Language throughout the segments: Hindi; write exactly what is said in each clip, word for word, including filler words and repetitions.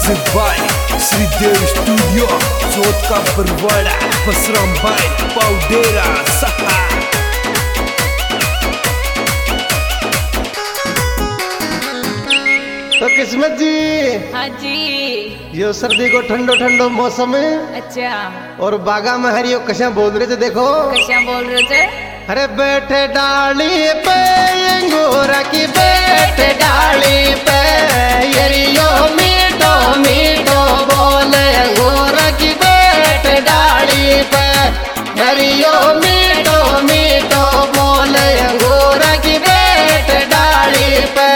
Music by Shridev studio Chauth का बरवाड़ा बसराम भाई पाउडेरा सहा। तो किस्मत जी। हाँ जी। यो सर्दी को ठंडो ठंडो मौसम है। अच्छा। और बागा में हरियो कशा बोल रहे थे, देखो कशा बोल रहे थे। अरे बैठे डाली पे अंगूरा की बैठे डाली पे यरियो मीठो मीठो बोले अंगूरा की बैठे डाली पे यरियो मीठो मीठो बोले अंगूरा की बैठे डाली पे।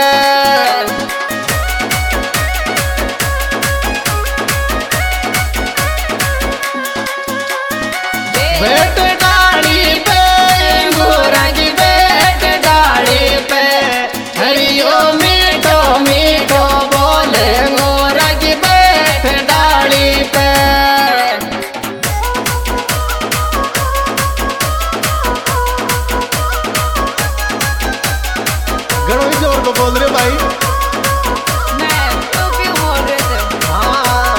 बैठ डाली पे अंगूरा की बैठ डाली पे हरियो मीठो मीठो बोले अंगूरा की बैठ डाली पे। गणों जोर को बोल रहे भाई। मैं तो क्यों बोल रहे थे। हाँ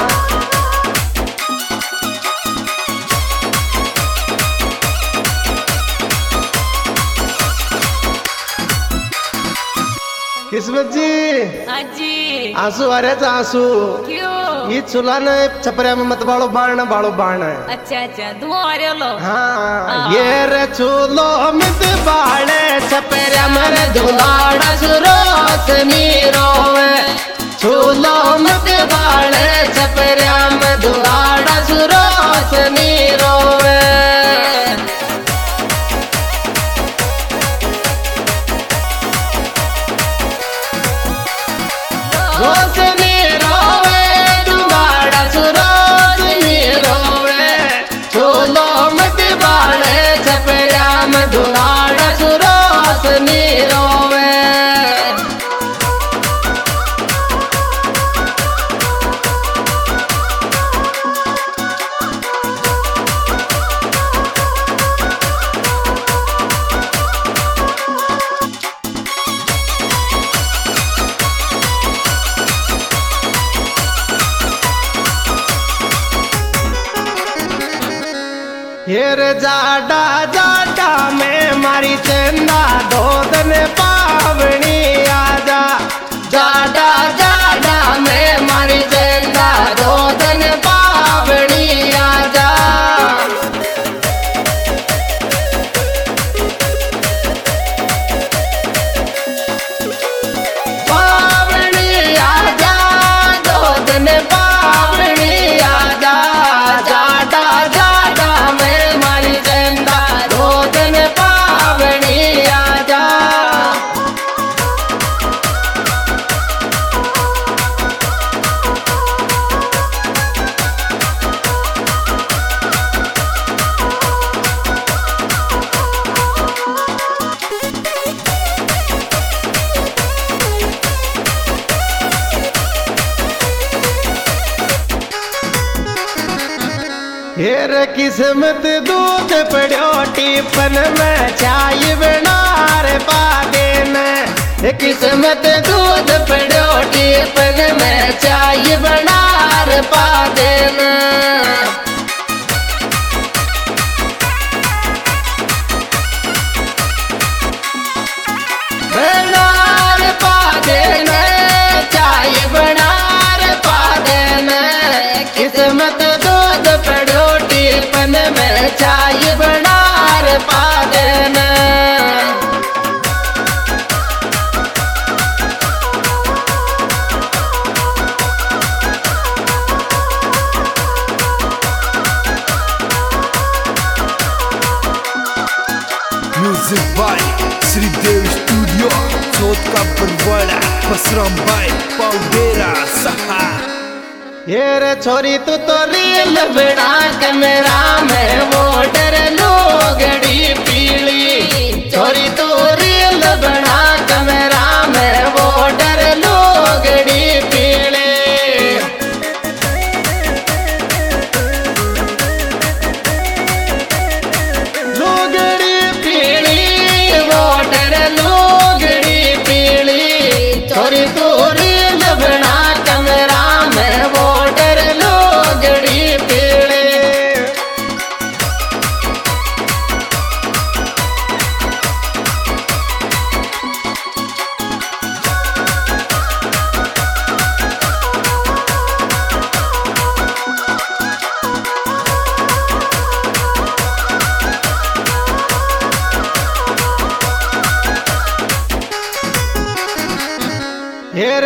किस्मत जी। हाँ जी। आंसू आ रहे थे आंसू। क्यों। ये चूल्हा ने छपरिया में मत बाड़ो बाण बाड़ो बाण है। अच्छा अच्छा धुआं आ रहे लो। हाँ ये रे चूलो मत बाड़े छपरिया में धुलाड़ा सुरोस मीरो चूलो मत बाड़े छपरिया में धुलाड़ा सुरोस मीरो। रोस मीरो धुलाड़ा सुरोस मीरो चूलो मत बाड़े छपरिया में धुलाड़ा सुरोस मीरो। हेर जाडा जाडा में मारी चंदा धोदन पावनी आजा जाडा जाडा में मारी चंदा धोदन पावनी आजा। पावनी आजा धोदन पावनी आजा जाडा जाडा में मारी चंदा धोदन पावनी आजा। हेर किस्मत दूध पड़ो टिपन में चाय बनार पा देना किस्मत दूध पड़ो टिपन में चाय बनार पा देना। बनार पा देना चाय बनार पा देना किस्मत दूध पड़ो टिपन में चाय बनार पा देना। Music by Shridev studio Chauth का बरवाड़ा बसराम भाई पाउडेरा सहा। ये रे छोरी तू तो रील बना कैमरा में वोटर लोगड़ी पीली छोरी तू रील बना कैमरा में वोटर लोगड़ी पीली। लोगड़ी पीली वोटर लोगड़ी पीली छोरी तू रील बना कैमरा में वो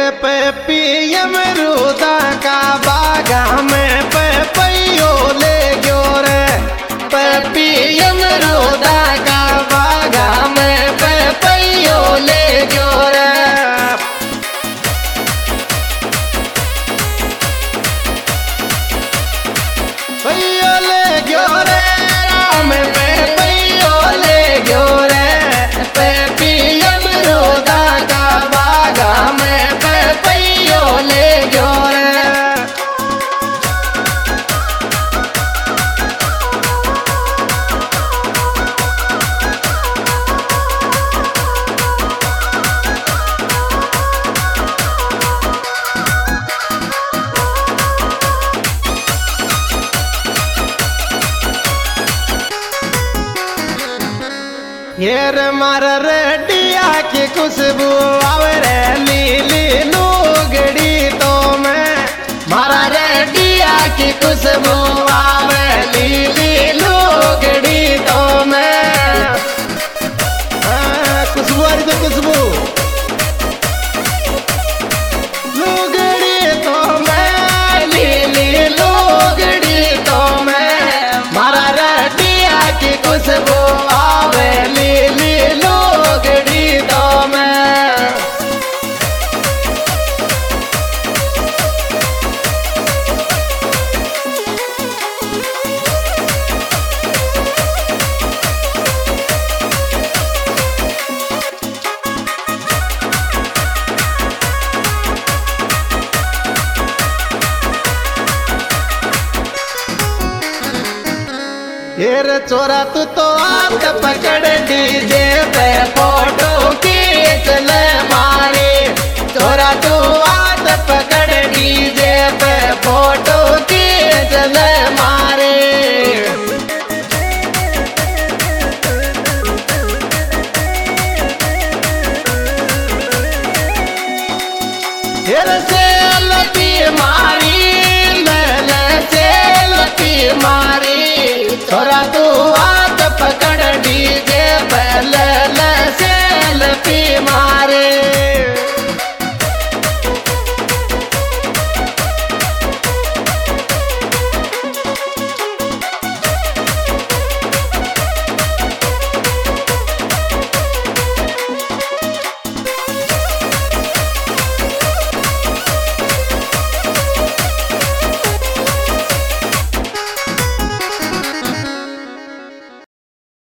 पे पियम रूदा का बागा में पे पैयो ले गयो रे पे पियम रूदा का बागा में पे पैयो ले गयो रे पैयो ले गयो रे राम पे पैयो ले गयो रे पे पियम रूदा का बागा में पे पैयो ले गयो रे येर मार रेडिया की खुशबू आवे रे लीली लुगड़ी तो मैं मारा रेडिया की खुशबू आवे लीली लुगड़ी तो मैं खुशबू आ रही तो खुशबू लुगड़ी तो मैं लीली लुगड़ी तो मैं मारा रेडिया की खुशबू आवे लीली लुगड़ी तो मैं येर चोरा तू तो हाथ पकड़ डीजे पे फोटो खींच ले मारी चोरा तू हाथ पकड़ डीजे पे फोटो खींच ले मारी